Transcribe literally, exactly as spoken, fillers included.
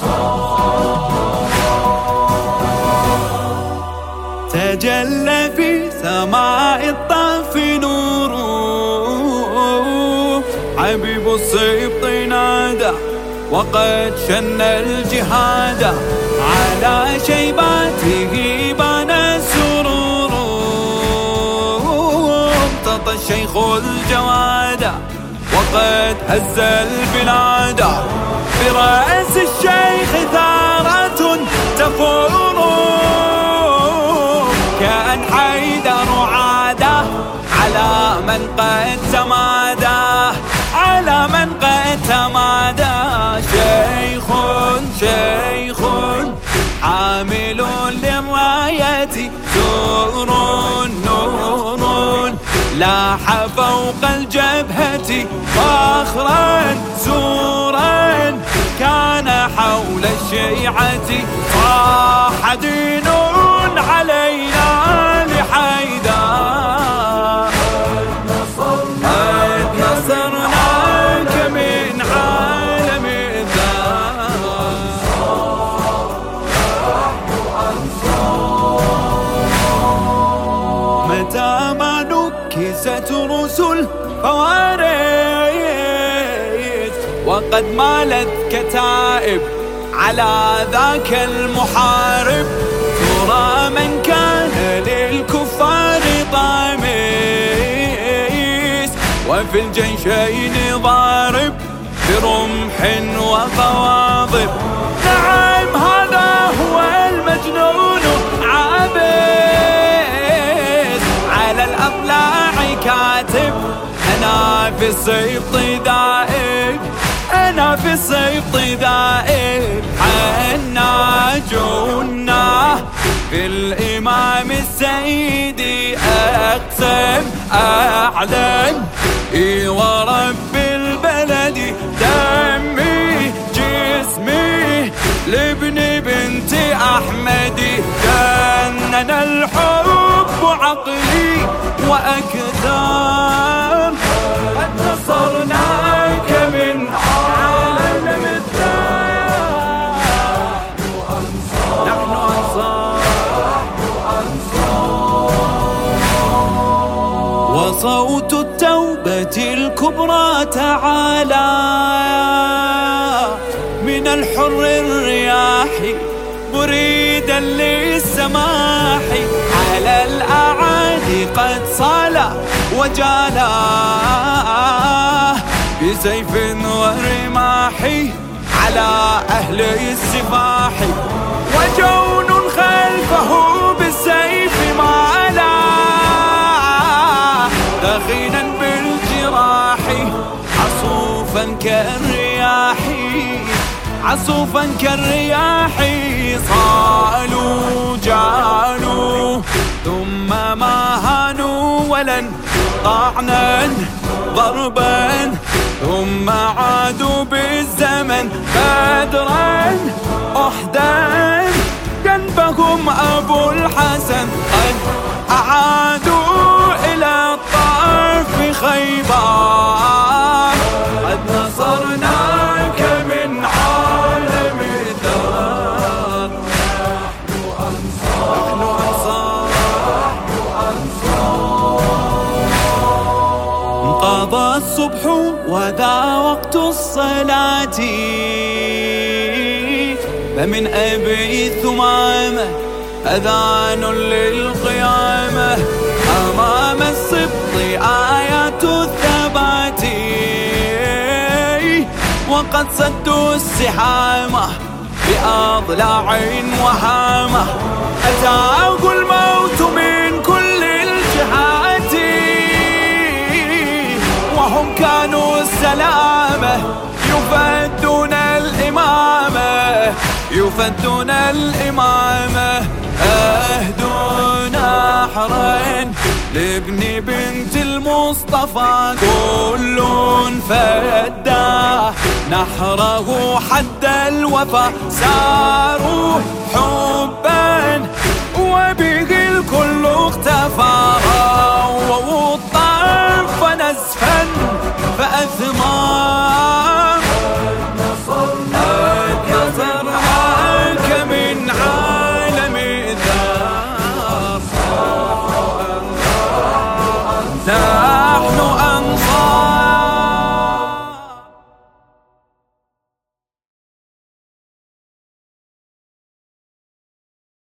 تجلى في سماء الطف نوره، حبيب السبط نادى وقد شن الجهاد، على شيباته بان السرور، امتطى الشيخ الجواد وقد هز البلاد، برأس الشيخ ثارة تفور، كأن حيدر عاده على من قد تمادى، على من قد تمادى. شيخ شيخ حامل للراية، نور نور لاح فوق الجبهة، فخرا زورا كان حول الشيعة، صاح دين علينا لحيدر، قد نصرناك من عالم الذات. متى ما نكست رسل فوارث، وقد مالت كتائب على ذاك المحارب، ترى من كان للكفار طامس، وفي الجيشين ضارب برمح وقواضب. نعم هذا هو المجنون عابس، على الأضلاع كاتب، أنا في السبط دائب، أنا في السبط دائب. حنا جنا في الإمام السيد، أقسم أعلن إي ورب البلد، دمي جسمي لابن بنت أحمد، جنن الحب عقلي وأكثر، قد نصرناك من عالم الذات. نحن أنصار، وصوت التوبة الكبرى تعالى من الحر الرياح، مريدا للسماح، على الأعادي قد صالى وجالا، بسيف ورماح على أهل السفاح، وجون خلفه بالسيف مالا، دخينا بالجراح، عصوفا كالرياح، عصوفا كالرياح. صالوا جالوا ثم ما هانوا ولن، طعنا ضربا ثم عادوا بالزمن، بدرا أحدا جنبهم أبو الحسن، قد أعادوا إلى الطرف خيبر، قد نصرناك من عالم الدار. نحن أنصار، انقضى الصبح وذا وقت الصلاة، فمن أبي ثمامة أذان للقيامة، أمام السبط آيات الثبات، وقد صدوا السحامة بأضلاع وهامة، أتاه الموت من كل الجهات، وهم كانوا السلامة يفدون الإمامة، يفدون الإمامة. أهدوا نحرا لابن بنت المصطفى، كل فدى نحره حد الوفا، ساروا حبا وبه الكل اختفى، رووا الطرف نزفا فأثمار، قد نصرناك لا